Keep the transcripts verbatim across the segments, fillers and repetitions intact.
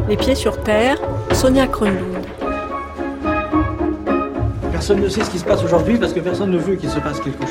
Les pieds sur terre, Sonia Kronlund. Personne ne sait ce qui se passe aujourd'hui parce que personne ne veut qu'il se passe quelque chose.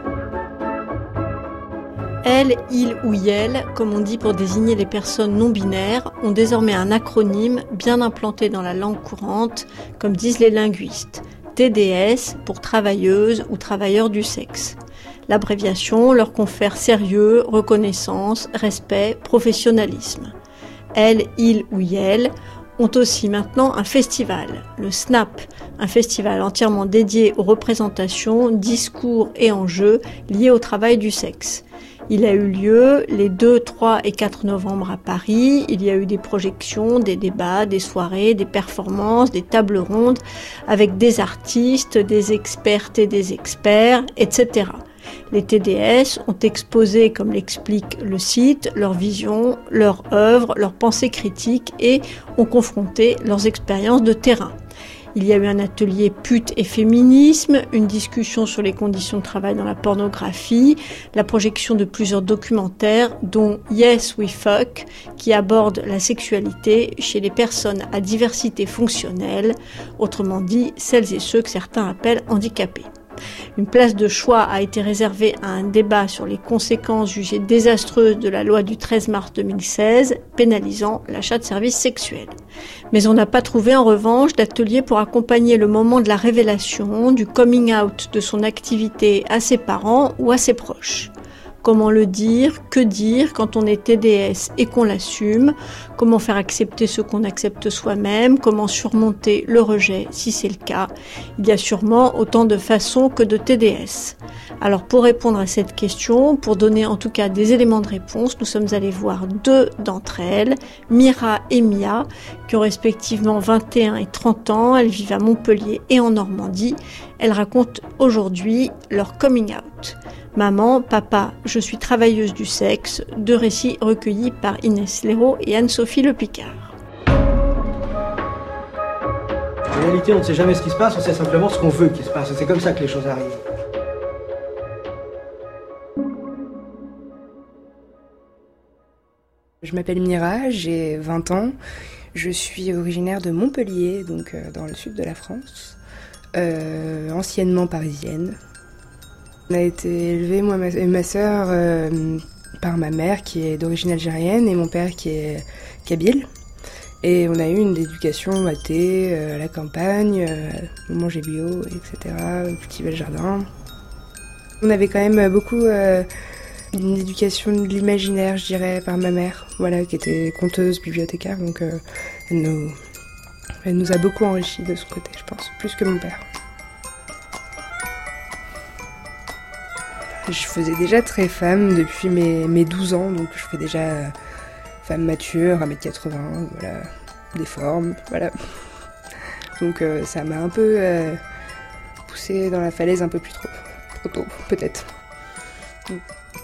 Elle, il ou yel, comme on dit pour désigner les personnes non binaires, ont désormais un acronyme bien implanté dans la langue courante, comme disent les linguistes. T D S pour travailleuse ou travailleur du sexe. L'abréviation leur confère sérieux, reconnaissance, respect, professionnalisme. Elle, il ou yel ont aussi maintenant un festival, le SNAP, un festival entièrement dédié aux représentations, discours et enjeux liés au travail du sexe. Il a eu lieu les deux, trois et quatre novembre à Paris. Il y a eu des projections, des débats, des soirées, des performances, des tables rondes avec des artistes, des expertes et des experts, et cetera. Les T D S ont exposé, comme l'explique le site, leur vision, leur œuvre, leurs pensées critiques et ont confronté leurs expériences de terrain. Il y a eu un atelier pute et féminisme, une discussion sur les conditions de travail dans la pornographie, la projection de plusieurs documentaires, dont Yes We Fuck, qui aborde la sexualité chez les personnes à diversité fonctionnelle, autrement dit celles et ceux que certains appellent handicapés. Une place de choix a été réservée à un débat sur les conséquences jugées désastreuses de la loi du treize mars deux mille seize, pénalisant l'achat de services sexuels. Mais on n'a pas trouvé en revanche d'atelier pour accompagner le moment de la révélation, du coming out de son activité à ses parents ou à ses proches. Comment le dire, que dire quand on est T D S et qu'on l'assume, comment faire accepter ce qu'on accepte soi-même, comment surmonter le rejet si c'est le cas. Il y a sûrement autant de façons que de T D S. Alors pour répondre à cette question, pour donner en tout cas des éléments de réponse, nous sommes allés voir deux d'entre elles, Mira et Mia, qui ont respectivement vingt et un et trente ans. Elles vivent à Montpellier et en Normandie. Elles racontent aujourd'hui leur coming out. Maman, papa, je suis travailleuse du sexe, deux récits recueillis par Inès Léraud et Anne-Sophie Le Picard. En réalité, on ne sait jamais ce qui se passe, on sait simplement ce qu'on veut qu'il se passe. C'est comme ça que les choses arrivent. Je m'appelle Mira, j'ai vingt ans. Je suis originaire de Montpellier, donc euh, dans le sud de la France, euh, anciennement parisienne. On a été élevés, moi et ma sœur, euh, par ma mère qui est d'origine algérienne et mon père qui est kabyle. Et on a eu une éducation athée, euh, à la campagne, euh, on mangeait bio, et cetera, on cultivait le jardin. On avait quand même beaucoup euh, une éducation de l'imaginaire, je dirais, par ma mère, voilà, qui était conteuse, bibliothécaire, donc euh, elle, nous, elle nous a beaucoup enrichis de ce côté, je pense, plus que mon père. Je faisais déjà très femme depuis mes, mes douze ans, donc je fais déjà euh, femme mature, un mètre quatre-vingts, voilà, des formes, voilà. Donc euh, ça m'a un peu euh, poussée dans la falaise un peu plus trop, trop tôt, peut-être. Donc.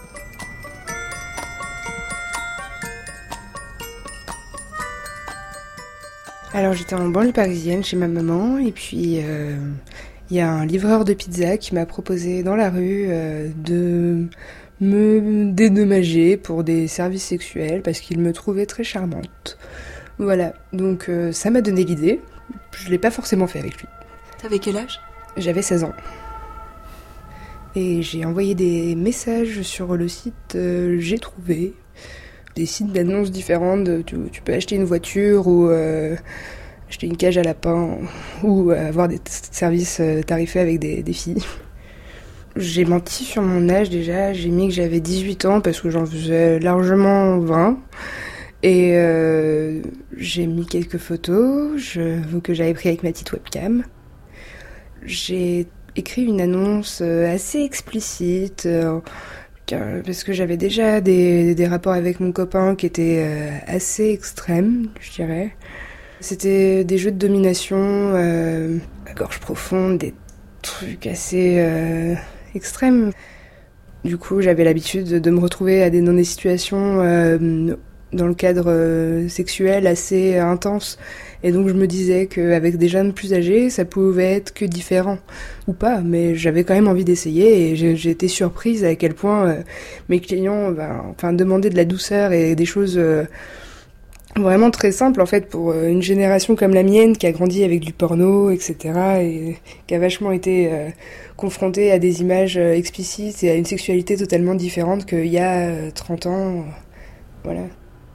Alors j'étais en banlieue parisienne chez ma maman, et puis... Euh, il y a un livreur de pizza qui m'a proposé dans la rue euh, de me dédommager pour des services sexuels parce qu'il me trouvait très charmante. Voilà, donc euh, ça m'a donné l'idée. Je l'ai pas forcément fait avec lui. T'avais quel âge ? J'avais seize ans. Et j'ai envoyé des messages sur le site euh, J'ai trouvé. Des sites d'annonces différentes. De, tu, tu peux acheter une voiture ou... Euh, acheter une cage à lapin ou avoir des t- services tarifés avec des, des filles. J'ai menti sur mon âge déjà, j'ai mis que j'avais dix-huit ans parce que j'en faisais largement vingt. Et euh, j'ai mis quelques photos je, que j'avais prises avec ma petite webcam. J'ai écrit une annonce assez explicite euh, parce que j'avais déjà des, des rapports avec mon copain qui étaient euh, assez extrêmes, je dirais. C'était des jeux de domination, euh, à gorge profonde, des trucs assez euh, extrêmes. Du coup, j'avais l'habitude de me retrouver à des, dans des situations euh, dans le cadre euh, sexuel assez intenses. Et donc, je me disais qu'avec des jeunes plus âgés, ça pouvait être que différent. Ou pas, mais j'avais quand même envie d'essayer et j'ai, j'ai été surprise à quel point euh, mes clients ben, enfin, demandaient de la douceur et des choses... Euh, Vraiment très simple en fait pour une génération comme la mienne qui a grandi avec du porno, et cetera et qui a vachement été euh, confrontée à des images euh, explicites et à une sexualité totalement différente qu'il y a euh, trente ans. Euh, voilà.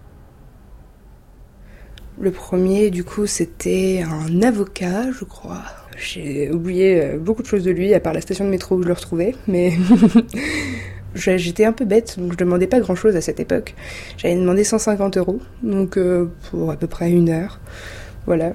Le premier, du coup, c'était un avocat, je crois. J'ai oublié euh, beaucoup de choses de lui, à part la station de métro où je le retrouvais, mais j'étais un peu bête, donc je demandais pas grand-chose à cette époque. J'avais demandé cent cinquante euros, donc euh, pour à peu près une heure. Voilà.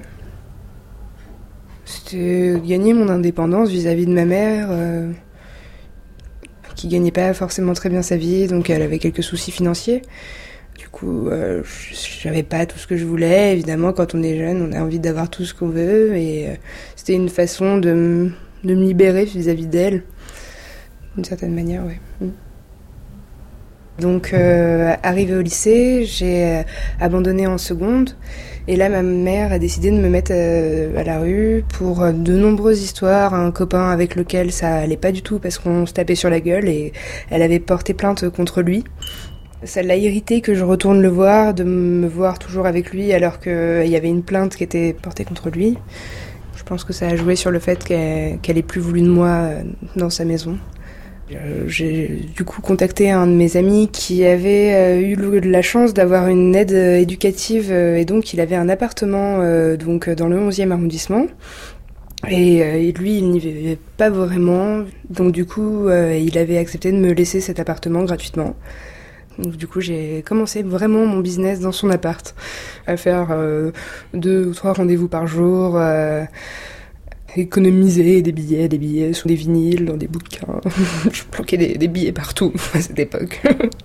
C'était gagner mon indépendance vis-à-vis de ma mère, euh, qui gagnait pas forcément très bien sa vie, donc elle avait quelques soucis financiers. Du coup, euh, j'avais pas tout ce que je voulais. Évidemment, quand on est jeune, on a envie d'avoir tout ce qu'on veut, et euh, c'était une façon de, m- de me libérer vis-à-vis d'elle, d'une certaine manière, ouais. Mm. Donc, euh, arrivée au lycée, j'ai euh, abandonné en seconde. Et là, ma mère a décidé de me mettre euh, à la rue pour euh, de nombreuses histoires. Un copain avec lequel ça allait pas du tout parce qu'on se tapait sur la gueule et elle avait porté plainte contre lui. Ça l'a irrité que je retourne le voir, de me voir toujours avec lui alors qu'il y avait une plainte qui était portée contre lui. Je pense que ça a joué sur le fait qu'elle, qu'elle ait plus voulu de moi euh, dans sa maison. J'ai du coup contacté un de mes amis qui avait euh, eu la chance d'avoir une aide éducative euh, et donc il avait un appartement euh, donc dans le onzième arrondissement et, euh, et lui il n'y vivait pas vraiment, donc du coup euh, il avait accepté de me laisser cet appartement gratuitement. Donc du coup j'ai commencé vraiment mon business dans son appart, à faire euh, deux ou trois rendez-vous par jour, euh, économiser des billets, des billets sur des vinyles, dans des bouquins. Je planquais des, des billets partout à cette époque.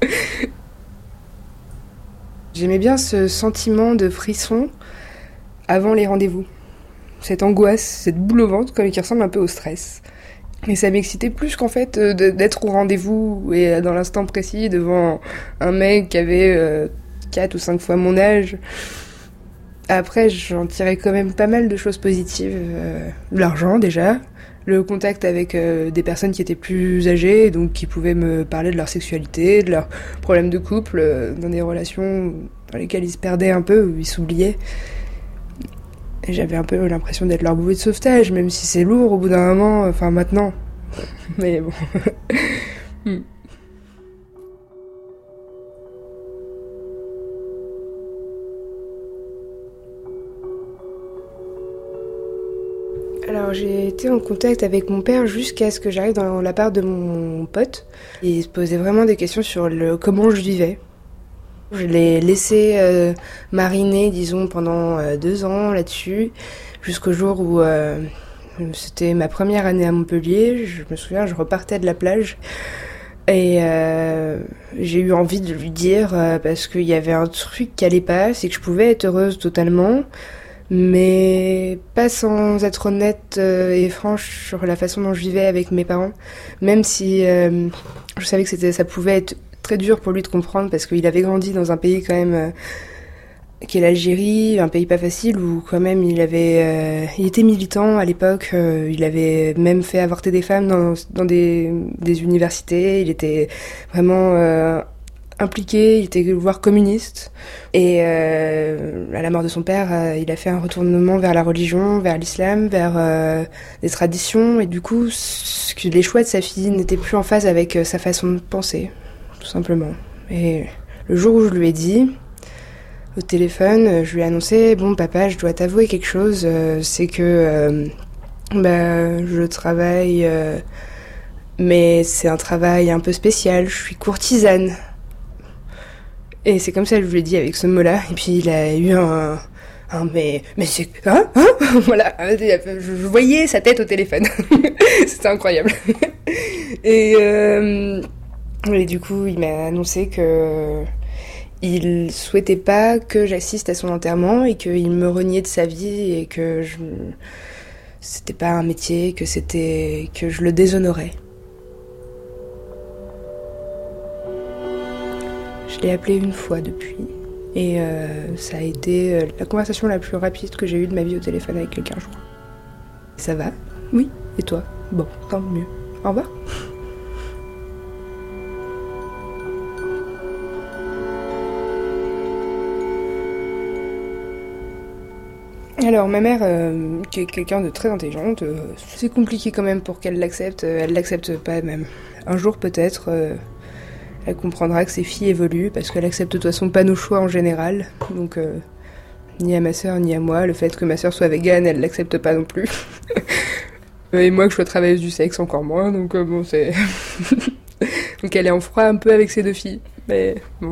J'aimais bien ce sentiment de frisson avant les rendez-vous. Cette angoisse, cette boule au ventre qui ressemble un peu au stress. Et ça m'excitait plus qu'en fait de, d'être au rendez-vous et dans l'instant précis devant un mec qui avait euh, quatre ou cinq fois mon âge. Après, j'en tirais quand même pas mal de choses positives. Euh, l'argent, déjà. Le contact avec euh, des personnes qui étaient plus âgées, donc qui pouvaient me parler de leur sexualité, de leurs problèmes de couple, euh, dans des relations dans lesquelles ils se perdaient un peu, où ils s'oubliaient. Et j'avais un peu l'impression d'être leur bouée de sauvetage, même si c'est lourd au bout d'un moment, enfin maintenant. Mais bon. hmm. Alors j'ai été en contact avec mon père jusqu'à ce que j'arrive dans l'appart de mon pote. Et il se posait vraiment des questions sur le comment je vivais. Je l'ai laissé euh, mariner, disons, pendant euh, deux ans là-dessus, jusqu'au jour où euh, c'était ma première année à Montpellier. Je me souviens, je repartais de la plage et euh, j'ai eu envie de lui dire, euh, parce qu'il y avait un truc qui allait pas, c'est que je pouvais être heureuse totalement, mais pas sans être honnête euh, et franche sur la façon dont je vivais avec mes parents, même si euh, je savais que c'était, ça pouvait être très dur pour lui de comprendre parce qu'il avait grandi dans un pays quand même euh, qui est l'Algérie, un pays pas facile où quand même il avait euh, il était militant à l'époque, euh, il avait même fait avorter des femmes dans, dans des, des universités, il était vraiment euh, impliqué, il était voire communiste et euh, à la mort de son père euh, il a fait un retournement vers la religion, vers l'islam, vers euh, des traditions et du coup ce que les choix de sa fille n'étaient plus en phase avec euh, sa façon de penser. Tout simplement. Et le jour où je lui ai dit, au téléphone, je lui ai annoncé, bon papa, je dois t'avouer quelque chose, euh, c'est que euh, bah, je travaille, euh, mais c'est un travail un peu spécial, je suis courtisane. Et c'est comme ça que je lui ai dit avec ce mot-là, et puis il a eu un... un mais, mais c'est... Hein, hein voilà, je, je voyais sa tête au téléphone. C'était incroyable. Et... Euh, Et du coup, il m'a annoncé que il souhaitait pas que j'assiste à son enterrement et qu'il me reniait de sa vie et que je... c'était pas un métier, que c'était que je le déshonorais. Je l'ai appelé une fois depuis et euh, ça a été la conversation la plus rapide que j'ai eue de ma vie au téléphone avec quelqu'un, je crois. Ça va ? Oui. Et toi ? Bon, tant mieux. Au revoir. Alors ma mère, euh, qui est quelqu'un de très intelligente, euh, c'est compliqué quand même pour qu'elle l'accepte, elle l'accepte pas même. Un jour peut-être, euh, elle comprendra que ses filles évoluent, parce qu'elle accepte de toute façon pas nos choix en général, donc euh, ni à ma sœur ni à moi, le fait que ma sœur soit végane, elle l'accepte pas non plus. Et moi que je sois travailleuse du sexe encore moins, donc euh, bon c'est... donc elle est en froid un peu avec ses deux filles, mais bon...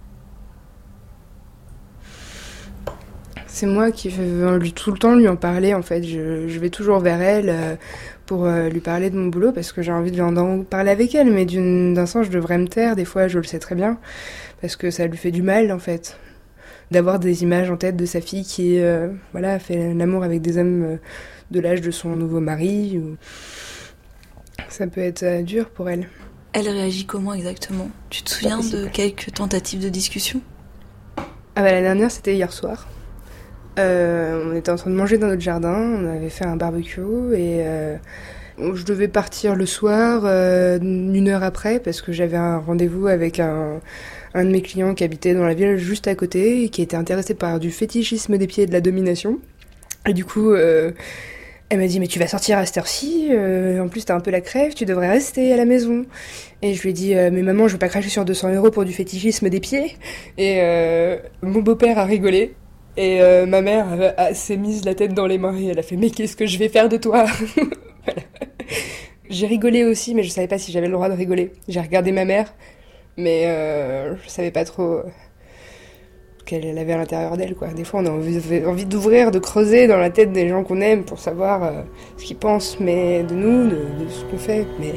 C'est moi qui vais lui, tout le temps lui en parler en fait, je, je vais toujours vers elle euh, pour euh, lui parler de mon boulot parce que j'ai envie de lui en parler avec elle, mais d'une, d'un sens je devrais me taire, des fois je le sais très bien, parce que ça lui fait du mal en fait, d'avoir des images en tête de sa fille qui euh, voilà, fait l'amour avec des hommes euh, de l'âge de son nouveau mari, ou... ça peut être euh, dur pour elle. Elle réagit comment exactement ? Tu te souviens de quelques tentatives de discussion ? Ah bah la dernière c'était hier soir. Euh, on était en train de manger dans notre jardin, on avait fait un barbecue et euh, je devais partir le soir, euh, une heure après, parce que j'avais un rendez-vous avec un, un de mes clients qui habitait dans la ville juste à côté et qui était intéressé par du fétichisme des pieds et de la domination. Et du coup, euh, elle m'a dit « mais tu vas sortir à cette heure-ci, euh, en plus t'as un peu la crève, tu devrais rester à la maison ». Et je lui ai dit euh, « mais maman, je veux pas cracher sur deux cents euros pour du fétichisme des pieds ». Et euh, mon beau-père a rigolé. Et euh, ma mère a, a, s'est mise la tête dans les mains et elle a fait « mais qu'est-ce que je vais faire de toi ?» Voilà. J'ai rigolé aussi, mais je savais pas si j'avais le droit de rigoler. J'ai regardé ma mère, mais euh, je savais pas trop qu'elle avait à l'intérieur d'elle, quoi. Des fois, on a envie, envie d'ouvrir, de creuser dans la tête des gens qu'on aime pour savoir euh, ce qu'ils pensent, mais de nous, de, de ce qu'on fait, mais...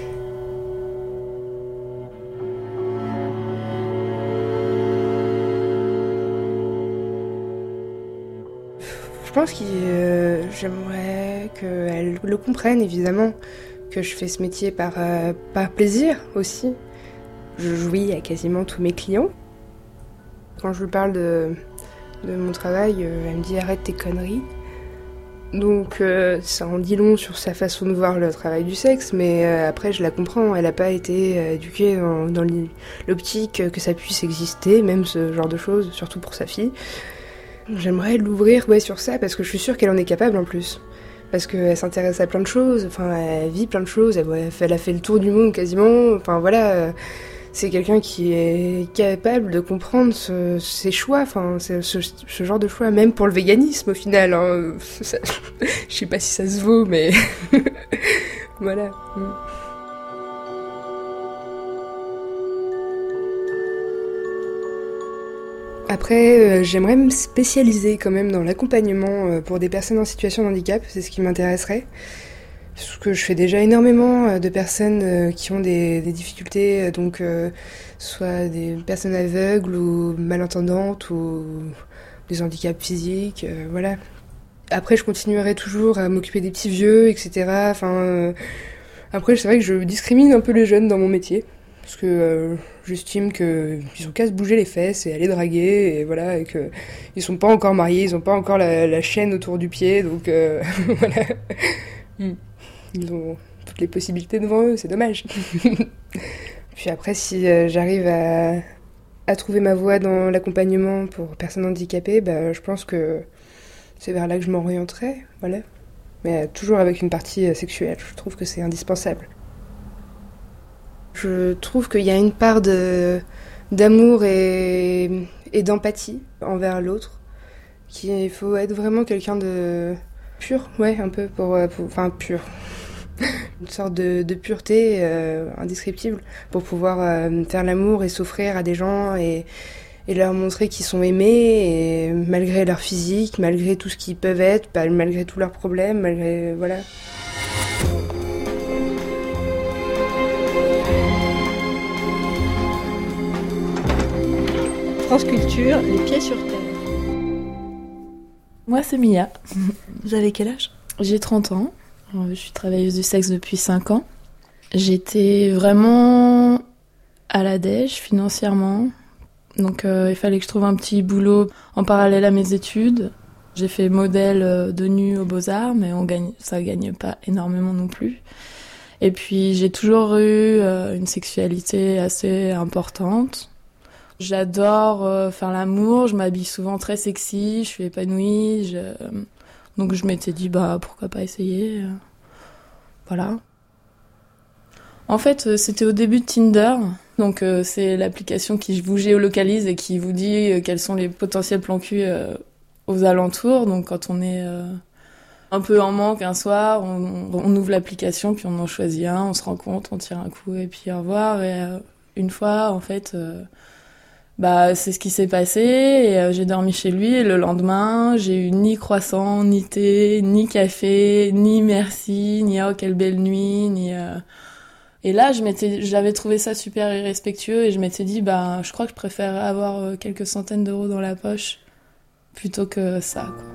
Je pense que euh, j'aimerais qu'elle le comprenne, évidemment, que je fais ce métier par, euh, par plaisir aussi. Je jouis à quasiment tous mes clients. Quand je lui parle de, de mon travail, euh, elle me dit « arrête tes conneries ». Donc euh, ça en dit long sur sa façon de voir le travail du sexe, mais euh, après je la comprends, elle n'a pas été euh, éduquée dans, dans l'optique que ça puisse exister, même ce genre de choses, surtout pour sa fille. J'aimerais l'ouvrir ouais, sur ça, parce que je suis sûre qu'elle en est capable en plus. Parce qu'elle s'intéresse à plein de choses, enfin, elle vit plein de choses, elle, elle a fait le tour du monde quasiment, enfin voilà, c'est quelqu'un qui est capable de comprendre ce, ses choix, enfin, ce, ce genre de choix, même pour le véganisme au final. Hein. Ça, je sais pas si ça se vaut, mais voilà. Après, euh, j'aimerais me spécialiser quand même dans l'accompagnement euh, pour des personnes en situation de handicap, c'est ce qui m'intéresserait. Parce que je fais déjà énormément euh, de personnes euh, qui ont des, des difficultés, euh, donc euh, soit des personnes aveugles ou malentendantes ou des handicaps physiques, euh, voilà. Après, je continuerai toujours à m'occuper des petits vieux, et cetera. Enfin, euh, après, c'est vrai que je discrimine un peu les jeunes dans mon métier. Parce que euh, j'estime qu'ils ont qu'à se bouger les fesses et aller draguer, et voilà, et qu'ils sont pas encore mariés, ils ont pas encore la, la chaîne autour du pied, donc euh, voilà. Ils ont toutes les possibilités devant eux, c'est dommage. Puis après, si euh, j'arrive à, à trouver ma voie dans l'accompagnement pour personnes handicapées, bah, je pense que c'est vers là que je m'orienterai, voilà. Mais euh, toujours avec une partie euh, sexuelle, je trouve que c'est indispensable. Je trouve qu'il y a une part de, d'amour et, et d'empathie envers l'autre. Qu'il faut être vraiment quelqu'un de pur, ouais, un peu, pour, pour enfin pur. Une sorte de, de pureté euh, indescriptible pour pouvoir euh, faire l'amour et s'offrir à des gens et, et leur montrer qu'ils sont aimés, et malgré leur physique, malgré tout ce qu'ils peuvent être, malgré tous leurs problèmes, malgré... voilà. France Culture, les pieds sur terre. Moi, c'est Mia. Vous avez quel âge ? J'ai trente ans. Je suis travailleuse du sexe depuis cinq ans. J'étais vraiment à la dèche financièrement. Donc, euh, il fallait que je trouve un petit boulot en parallèle à mes études. J'ai fait modèle de nu aux Beaux-Arts, mais on gagne, ça gagne pas énormément non plus. Et puis, j'ai toujours eu euh, une sexualité assez importante. J'adore euh, faire l'amour, je m'habille souvent très sexy, je suis épanouie. Je... Donc je m'étais dit, bah pourquoi pas essayer. Voilà. En fait, c'était au début de Tinder. Donc euh, c'est l'application qui vous géolocalise et qui vous dit euh, quels sont les potentiels plans cul euh, aux alentours. Donc quand on est euh, un peu en manque un soir, on, on ouvre l'application, puis on en choisit un, on se rend compte, on tire un coup et puis au revoir. Et euh, une fois, en fait... Euh, Bah, c'est ce qui s'est passé, et euh, j'ai dormi chez lui, et le lendemain, j'ai eu ni croissant, ni thé, ni café, ni merci, ni oh, quelle belle nuit, ni... Euh... Et là, je m'étais, j'avais trouvé ça super irrespectueux, et je m'étais dit, bah, je crois que je préfère avoir euh, quelques centaines d'euros dans la poche, plutôt que ça, quoi.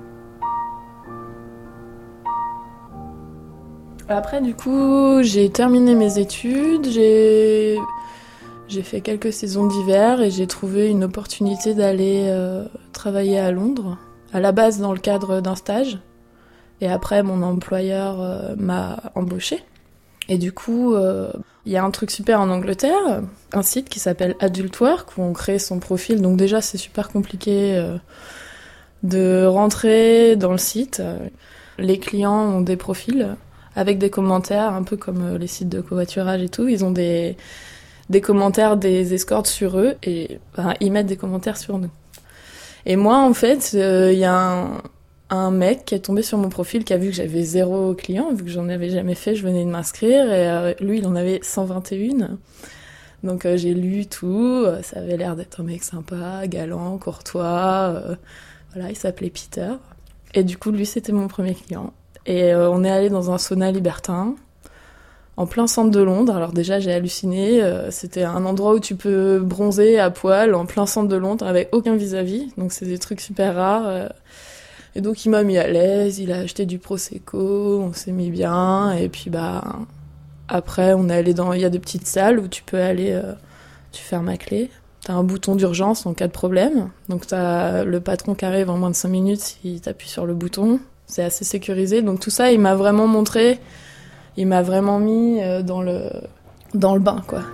Après, du coup, j'ai terminé mes études, j'ai... J'ai fait quelques saisons d'hiver et j'ai trouvé une opportunité d'aller euh, travailler à Londres, à la base dans le cadre d'un stage. Et après, mon employeur euh, m'a embauchée. Et du coup, il euh, y a un truc super en Angleterre, un site qui s'appelle Adult Work, où on crée son profil. Donc déjà, c'est super compliqué euh, de rentrer dans le site. Les clients ont des profils avec des commentaires, un peu comme les sites de covoiturage et tout. Ils ont des... des commentaires des escortes sur eux, et ben, ils mettent des commentaires sur nous. Et moi, en fait, il euh, y a un, un mec qui est tombé sur mon profil, qui a vu que j'avais zéro client, vu que j'en avais jamais fait, je venais de m'inscrire, et euh, lui, il en avait cent vingt et un. Donc euh, j'ai lu tout, ça avait l'air d'être un mec sympa, galant, courtois, euh, voilà, il s'appelait Peter. Et du coup, lui, c'était mon premier client. Et euh, on est allé dans un sauna libertin, en plein centre de Londres. Alors déjà, j'ai halluciné. Euh, c'était un endroit où tu peux bronzer à poil en plein centre de Londres avec aucun vis-à-vis. Donc c'est des trucs super rares. Euh. Et donc il m'a mis à l'aise. Il a acheté du prosecco. On s'est mis bien. Et puis bah après, on est allé dans. Il y a des petites salles où tu peux aller. Euh, tu fermes à clé. T'as un bouton d'urgence en cas de problème. Donc t'as le patron qui arrive en moins de cinq minutes si t'appuies sur le bouton. C'est assez sécurisé. Donc tout ça, il m'a vraiment montré. Il m'a vraiment mis dans le, dans le bain, quoi.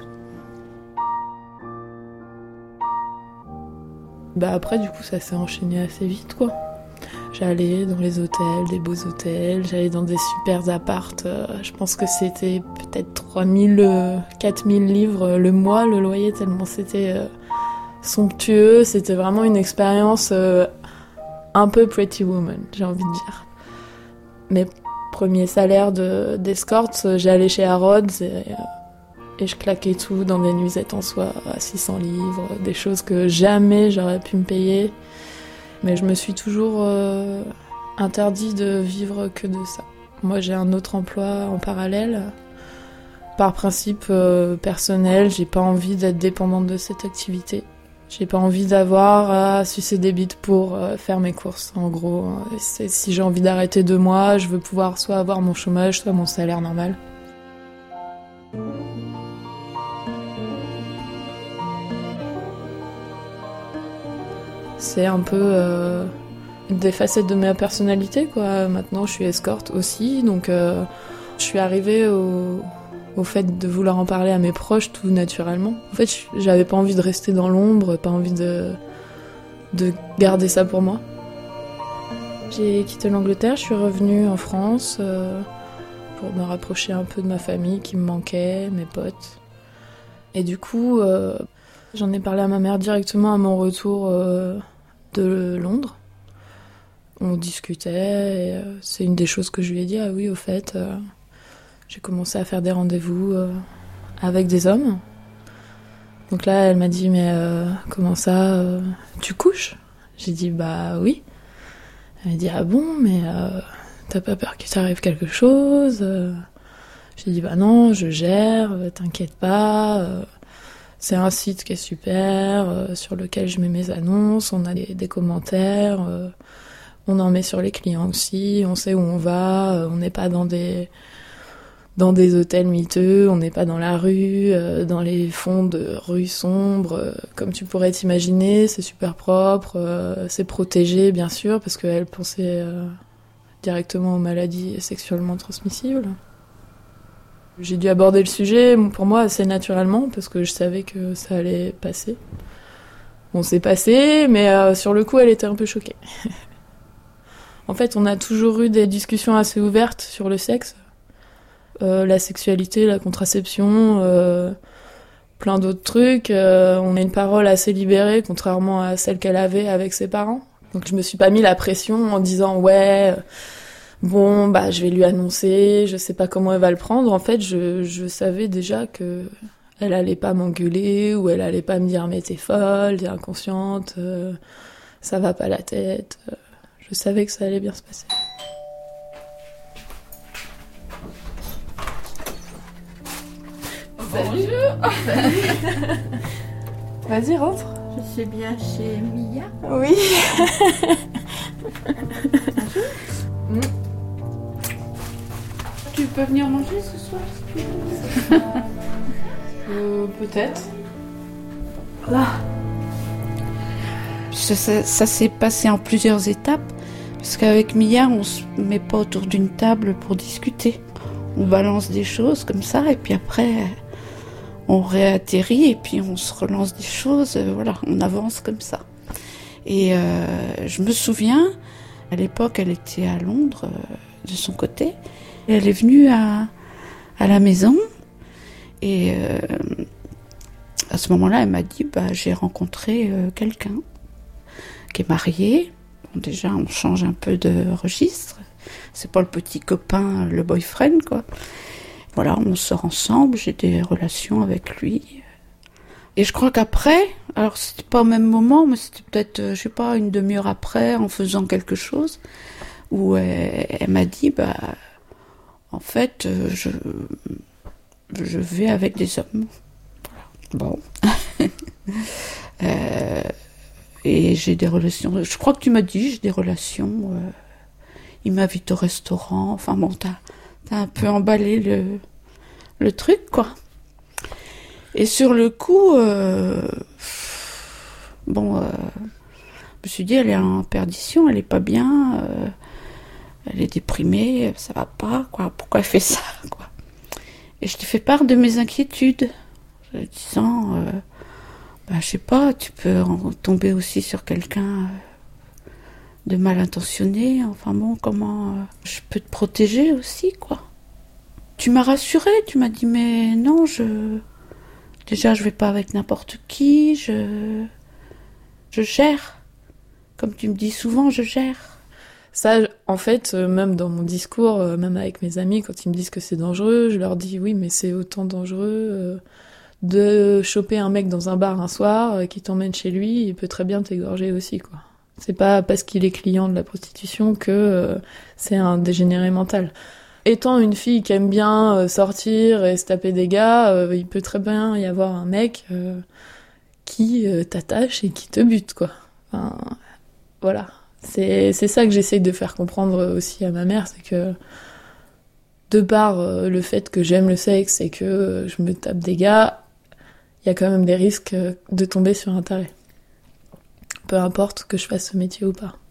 Bah après, du coup, ça s'est enchaîné assez vite, quoi. J'allais dans les hôtels, des beaux hôtels, j'allais dans des super appartes. Euh, je pense que c'était peut-être trois mille, quatre mille livres le mois, le loyer, tellement c'était euh, somptueux. C'était vraiment une expérience euh, un peu Pretty Woman, j'ai envie de dire. Mais premier salaire de, d'escorte, j'allais chez Harrods et, et je claquais tout dans des nuisettes en soie à six cents livres, des choses que jamais j'aurais pu me payer. Mais je me suis toujours euh, interdit de vivre que de ça. Moi, j'ai un autre emploi en parallèle. Par principe euh, personnel, j'ai pas envie d'être dépendante de cette activité. J'ai pas envie d'avoir à sucer des bites pour euh, faire mes courses, en gros. C'est, si j'ai envie d'arrêter deux mois, je veux pouvoir soit avoir mon chômage, soit mon salaire normal. C'est un peu euh, des facettes de ma personnalité, quoi. Maintenant, je suis escorte aussi, donc euh, je suis arrivée au... au fait de vouloir en parler à mes proches tout naturellement. En fait, j'avais pas envie de rester dans l'ombre, pas envie de, de garder ça pour moi. J'ai quitté l'Angleterre, je suis revenue en France euh, pour me rapprocher un peu de ma famille qui me manquait, mes potes. Et du coup, euh, j'en ai parlé à ma mère directement à mon retour euh, de Londres. On discutait, et, euh, c'est une des choses que je lui ai dit, ah oui, au fait... Euh, J'ai commencé à faire des rendez-vous euh, avec des hommes. Donc là, elle m'a dit, mais euh, comment ça, euh, tu couches ? J'ai dit, bah oui. Elle m'a dit, ah bon, mais euh, t'as pas peur qu'il t'arrive quelque chose ? J'ai dit, bah non, je gère, t'inquiète pas. Euh, c'est un site qui est super, euh, sur lequel je mets mes annonces, on a des, des commentaires, euh, on en met sur les clients aussi, on sait où on va, euh, on n'est pas dans des... dans des hôtels miteux, on n'est pas dans la rue, euh, dans les fonds de rues sombres, euh, comme tu pourrais t'imaginer, c'est super propre, euh, c'est protégé bien sûr, parce qu'elle pensait euh, directement aux maladies sexuellement transmissibles. J'ai dû aborder le sujet, pour moi, assez naturellement, parce que je savais que ça allait passer. Bon, c'est passé, mais euh, sur le coup, elle était un peu choquée. En fait, on a toujours eu des discussions assez ouvertes sur le sexe. Euh, la sexualité, la contraception, euh, plein d'autres trucs. Euh, on a une parole assez libérée, contrairement à celle qu'elle avait avec ses parents. Donc je me suis pas mis la pression en disant « ouais, bon, bah je vais lui annoncer, je sais pas comment elle va le prendre ». En fait, je, je savais déjà que elle allait pas m'engueuler ou elle allait pas me dire « mais t'es folle, t'es inconsciente, euh, ça va pas la tête ». Je savais que ça allait bien se passer. Salut. Salut. Vas-y, rentre. Je suis bien chez Mia. Oui. mm. Tu peux venir manger ce soir si tu veux. euh, Peut-être. Là. Ça, ça, ça s'est passé en plusieurs étapes. Parce qu'avec Mia, on se met pas autour d'une table pour discuter. On balance des choses comme ça, et puis après, on réatterrit, et puis on se relance des choses. Voilà, on avance comme ça. Et euh, je me souviens, à l'époque, elle était à Londres, euh, de son côté. Et elle est venue à, à la maison, et euh, à ce moment-là, elle m'a dit, bah, j'ai rencontré euh, quelqu'un qui est marié. Bon, déjà, on change un peu de registre. C'est pas le petit copain, le boyfriend, quoi. Voilà, on sort ensemble, j'ai des relations avec lui. Et je crois qu'après, alors c'était pas au même moment, mais c'était peut-être, je sais pas, une demi-heure après, en faisant quelque chose, où elle, elle m'a dit, bah, en fait, je, je vais avec des hommes. Voilà. Bon. euh, et j'ai des relations, je crois que tu m'as dit, j'ai des relations... Euh, il m'invite au restaurant, enfin bon, t'as, t'as un peu emballé le, le truc, quoi. Et sur le coup, euh, bon, euh, je me suis dit, elle est en perdition, elle est pas bien, euh, elle est déprimée, ça va pas, quoi, pourquoi elle fait ça, quoi. Et je t'ai fait part de mes inquiétudes, en disant, euh, bah, je sais pas, tu peux en tomber aussi sur quelqu'un... Euh, de mal intentionné, enfin bon, comment euh, je peux te protéger aussi, quoi. Tu m'as rassurée, tu m'as dit, mais non, je... Déjà, je vais pas avec n'importe qui, je... Je gère. Comme tu me dis souvent, je gère. Ça, en fait, euh, même dans mon discours, euh, même avec mes amis, quand ils me disent que c'est dangereux, je leur dis, oui, mais c'est autant dangereux euh, de choper un mec dans un bar un soir, euh, qui t'emmène chez lui, il peut très bien t'égorger aussi, quoi. C'est pas parce qu'il est client de la prostitution que euh, c'est un dégénéré mental. Étant une fille qui aime bien euh, sortir et se taper des gars, euh, il peut très bien y avoir un mec euh, qui euh, t'attache et qui te bute, quoi. Enfin, voilà. C'est, c'est ça que j'essaye de faire comprendre aussi à ma mère, c'est que de par euh, le fait que j'aime le sexe et que euh, je me tape des gars, il y a quand même des risques de tomber sur un taré. Peu importe que je fasse ce métier ou pas.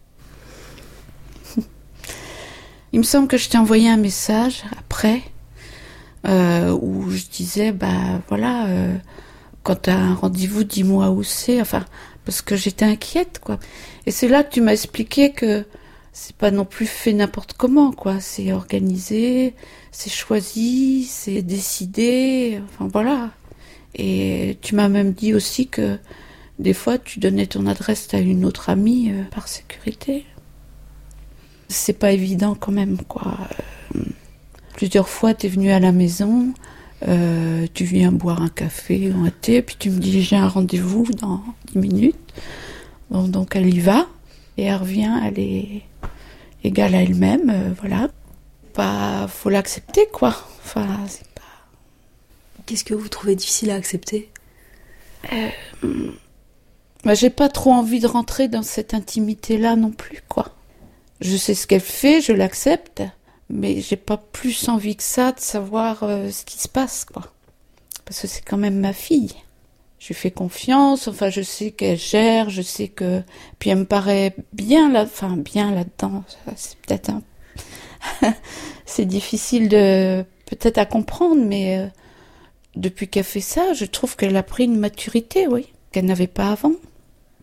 Il me semble que je t'ai envoyé un message après euh, où je disais, bah voilà, euh, quand t'as un rendez-vous, dis-moi où c'est, enfin, parce que j'étais inquiète, quoi. Et c'est là que tu m'as expliqué que c'est pas non plus fait n'importe comment, quoi. C'est organisé, c'est choisi, c'est décidé, enfin voilà. Et tu m'as même dit aussi que des fois, tu donnais ton adresse à une autre amie euh, par sécurité. C'est pas évident quand même, quoi. Euh, plusieurs fois, t'es venue à la maison, euh, tu viens boire un café ou un thé, puis tu me dis j'ai un rendez-vous dans dix minutes. Bon, donc elle y va, et elle revient, elle est égale à elle-même, euh, voilà. Pas, faut l'accepter, quoi. Enfin, c'est pas... Qu'est-ce que vous trouvez difficile à accepter ? euh, Bah, j'ai pas trop envie de rentrer dans cette intimité-là non plus, quoi. Je sais ce qu'elle fait, je l'accepte, mais j'ai pas plus envie que ça de savoir euh, ce qui se passe, quoi. Parce que c'est quand même ma fille. Je lui fais confiance, enfin, je sais qu'elle gère, je sais que... Puis elle me paraît bien là, enfin, bien là-dedans. C'est peut-être un... c'est difficile de... peut-être à comprendre, mais euh, depuis qu'elle fait ça, je trouve qu'elle a pris une maturité, oui, qu'elle n'avait pas avant.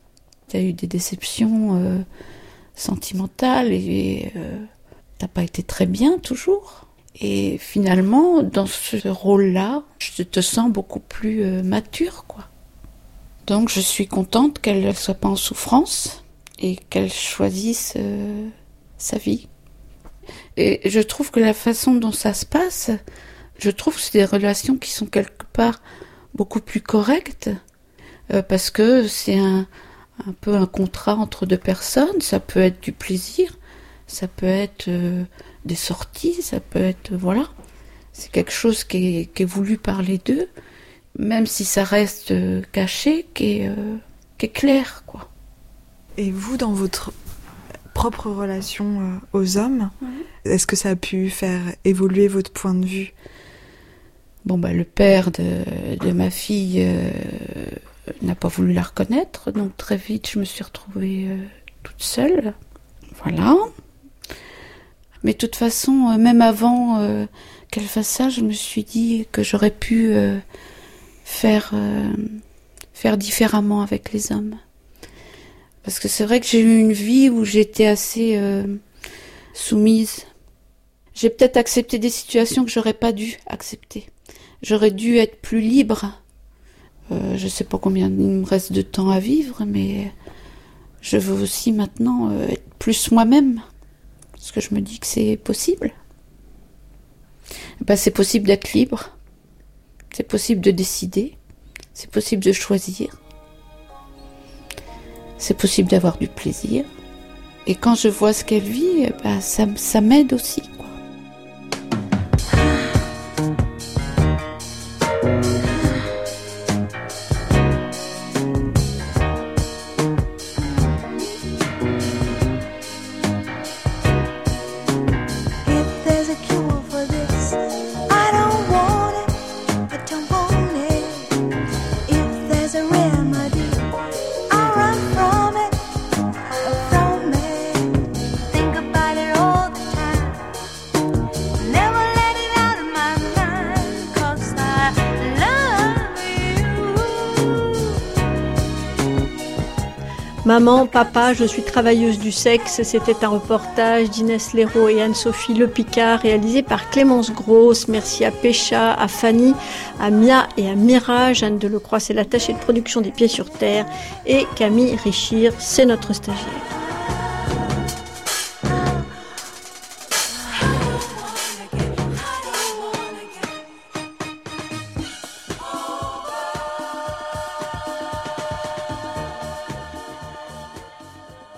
Tu as eu des déceptions euh, sentimentales et euh, t'as pas été très bien toujours. Et finalement, dans ce rôle-là, je te sens beaucoup plus euh, mature, quoi. Donc je suis contente qu'elle ne soit pas en souffrance et qu'elle choisisse euh, sa vie. Et je trouve que la façon dont ça se passe, je trouve que c'est des relations qui sont quelque part beaucoup plus correctes, euh, parce que c'est un, un peu un contrat entre deux personnes, ça peut être du plaisir, ça peut être euh, des sorties, ça peut être... Voilà. C'est quelque chose qui est, qui est voulu par les deux, même si ça reste euh, caché, qui est, euh, qui est clair, quoi. Et vous, dans votre propre relation euh, aux hommes, mmh. est-ce que ça a pu faire évoluer votre point de vue ? Bon, bah, le père de, de ma fille euh, n'a pas voulu la reconnaître, donc très vite, je me suis retrouvée euh, toute seule. Voilà. Mais de toute façon, euh, même avant euh, qu'elle fasse ça, je me suis dit que j'aurais pu euh, faire, euh, faire différemment avec les hommes. Parce que c'est vrai que j'ai eu une vie où j'étais assez euh, soumise. J'ai peut-être accepté des situations que j'aurais pas dû accepter. J'aurais dû être plus libre. Euh, je sais pas combien il me reste de temps à vivre, mais je veux aussi maintenant euh, être plus moi-même. Parce que je me dis que c'est possible. Ben, c'est possible d'être libre. C'est possible de décider. C'est possible de choisir. C'est possible d'avoir du plaisir. Et quand je vois ce qu'elle vit, ben, ça, ça m'aide aussi, quoi. Maman, papa, je suis travailleuse du sexe. C'était un reportage d'Inès Léraud et Anne-Sophie Le Picard, réalisé par Clémence Grosse. Merci à Pécha, à Fanny, à Mia et à Mira. Jeanne Delecroix, c'est l'attachée de production des Pieds sur Terre. Et Camille Richir, c'est notre stagiaire.